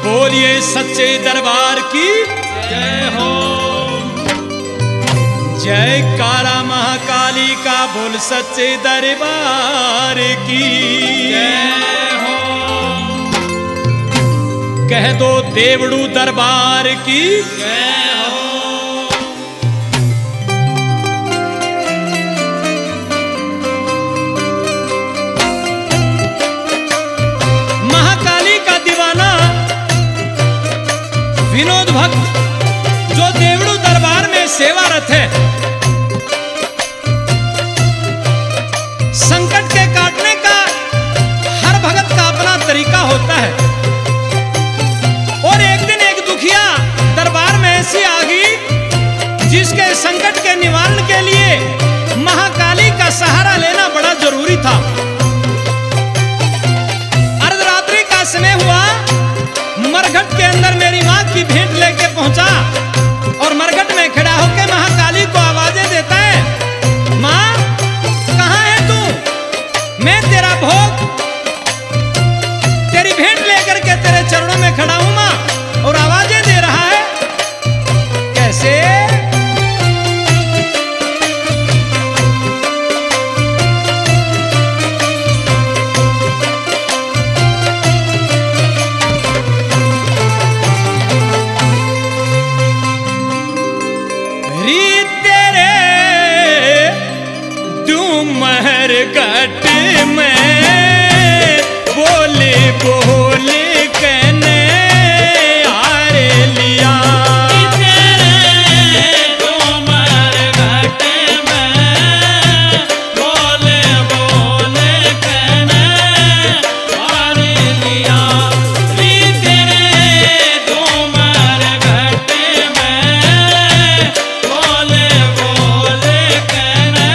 बोलिए सच्चे दरबार की जय हो। जय काला महाकाली का बोल सच्चे दरबार की जय हो। कह दो देवड़ू दरबार की जय हो। महाकाली का दीवाना विनोद भक्त जो देवड़ू दरबार में सेवारत है, संकट के काटने का हर भगत का अपना तरीका होता है। और एक दिन एक दुखिया दरबार में ऐसी आ गई जिसके संकट के निवारण के लिए महाकाली का सहारा लेना बड़ा जरूरी था। अर्धरात्रि का समय हुआ, मरघट के अंदर मेरी माँ की भेंट लेके पहुंचा और मरघट में खड़ा होकर महाकाली को आवाजें देता है, माँ कहाँ है तू? मैं तेरा भोग तेरी भेंट लेकर के तेरे चरणों में खड़ा हूं माँ। और आवाजें दे रहा है कैसे? मरघट में बोले बोले कहने हारे लिया। तो मरघट में बोले बोले कहने हारे लिया। तो मरघट में बोले बोले कहने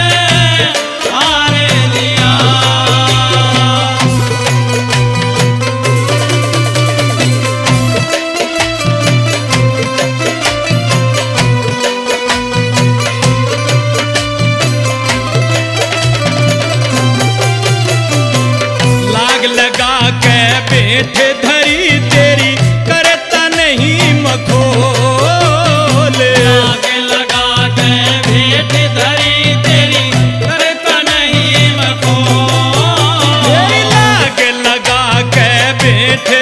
बैठ धरी तेरी करता नहीं मखोल। आग लगा के भेंट धरी तेरी करता नहीं मखोल। लाग लगा के बैठ